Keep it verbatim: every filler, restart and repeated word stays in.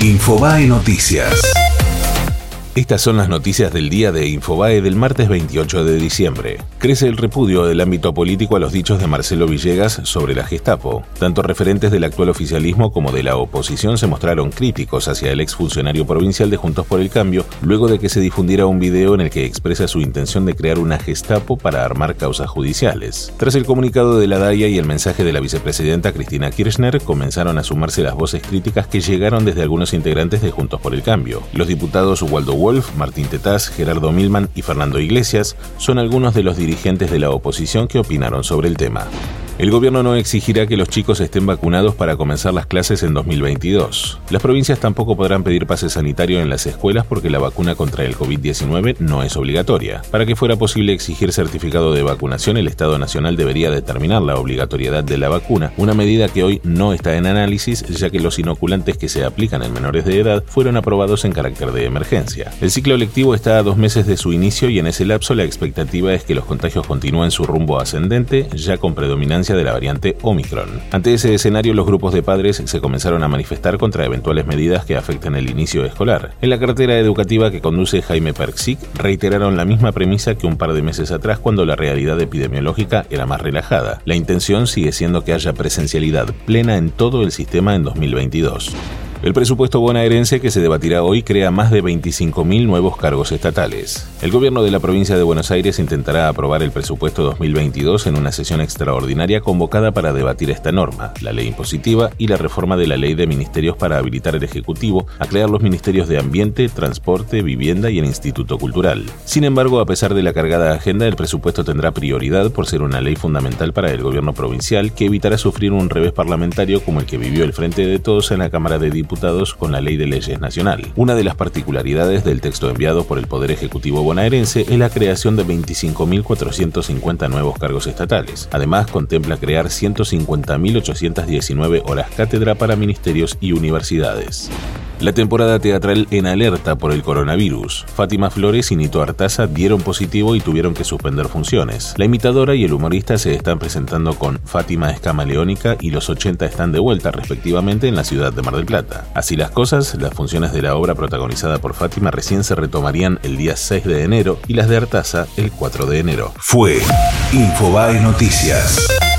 Infobae Noticias. Estas son las noticias del día de Infobae del martes veintiocho de diciembre. Crece el repudio del ámbito político a los dichos de Marcelo Villegas sobre la Gestapo. Tanto referentes del actual oficialismo como de la oposición se mostraron críticos hacia el exfuncionario provincial de Juntos por el Cambio, luego de que se difundiera un video en el que expresa su intención de crear una Gestapo para armar causas judiciales. Tras el comunicado de la Daia y el mensaje de la vicepresidenta Cristina Kirchner, comenzaron a sumarse las voces críticas que llegaron desde algunos integrantes de Juntos por el Cambio. Los diputados Waldo Wolf, Martín Tetaz, Gerardo Milman y Fernando Iglesias son algunos de los dirigentes de la oposición que opinaron sobre el tema. El gobierno no exigirá que los chicos estén vacunados para comenzar las clases en dos mil veintidós. Las provincias tampoco podrán pedir pase sanitario en las escuelas porque la vacuna contra el covid diecinueve no es obligatoria. Para que fuera posible exigir certificado de vacunación, el Estado Nacional debería determinar la obligatoriedad de la vacuna, una medida que hoy no está en análisis, ya que los inoculantes que se aplican en menores de edad fueron aprobados en carácter de emergencia. El ciclo lectivo está a dos meses de su inicio y en ese lapso la expectativa es que los contagios continúen su rumbo ascendente, ya con predominancia de la variante Omicron. Ante ese escenario, los grupos de padres se comenzaron a manifestar contra eventuales medidas que afecten el inicio escolar. En la cartera educativa que conduce Jaime Persic, reiteraron la misma premisa que un par de meses atrás cuando la realidad epidemiológica era más relajada. La intención sigue siendo que haya presencialidad plena en todo el sistema en dos mil veintidós. El presupuesto bonaerense que se debatirá hoy crea más de veinticinco mil nuevos cargos estatales. El gobierno de la provincia de Buenos Aires intentará aprobar el presupuesto dos mil veintidós en una sesión extraordinaria convocada para debatir esta norma, la ley impositiva y la reforma de la ley de ministerios para habilitar el Ejecutivo a crear los ministerios de Ambiente, Transporte, Vivienda y el Instituto Cultural. Sin embargo, a pesar de la cargada agenda, el presupuesto tendrá prioridad por ser una ley fundamental para el gobierno provincial que evitará sufrir un revés parlamentario como el que vivió el Frente de Todos en la Cámara de Diputados con la Ley de Leyes Nacional. Una de las particularidades del texto enviado por el Poder Ejecutivo bonaerense es la creación de veinticinco mil cuatrocientos cincuenta nuevos cargos estatales. Además, contempla crear ciento cincuenta mil ochocientas diecinueve horas cátedra para ministerios y universidades. La temporada teatral en alerta por el coronavirus. Fátima Flores y Nito Artaza dieron positivo y tuvieron que suspender funciones. La imitadora y el humorista se están presentando con Fátima es camaleónica y Los ochenta están de vuelta respectivamente en la ciudad de Mar del Plata. Así las cosas, las funciones de la obra protagonizada por Fátima recién se retomarían el día seis de enero y las de Artaza el cuatro de enero. Fue Infobae Noticias.